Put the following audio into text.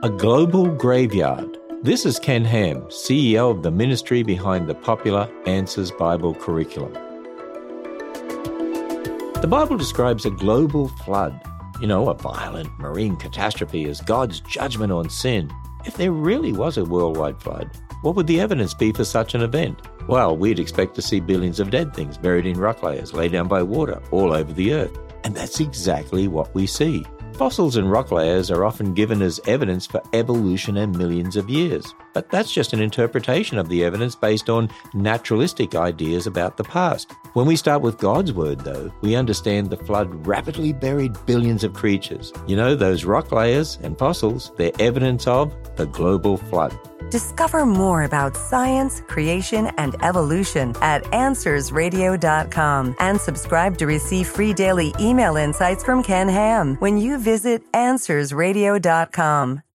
A global graveyard. This is Ken Ham, CEO of the ministry behind the popular Answers Bible curriculum. The Bible describes a global flood, a violent marine catastrophe as God's judgment on sin. If there really was a worldwide flood, what would the evidence be for such an event? Well, we'd expect to see billions of dead things buried in rock layers laid down by water all over the earth. And that's exactly what we see. Fossils and rock layers are often given as evidence for evolution and millions of years. But that's just an interpretation of the evidence based on naturalistic ideas about the past. When we start with God's word, though, we understand the flood rapidly buried billions of creatures. Those rock layers and fossils, they're evidence of the global flood. Discover more about science, creation, and evolution at AnswersRadio.com and subscribe to receive free daily email insights from Ken Ham when you visit AnswersRadio.com.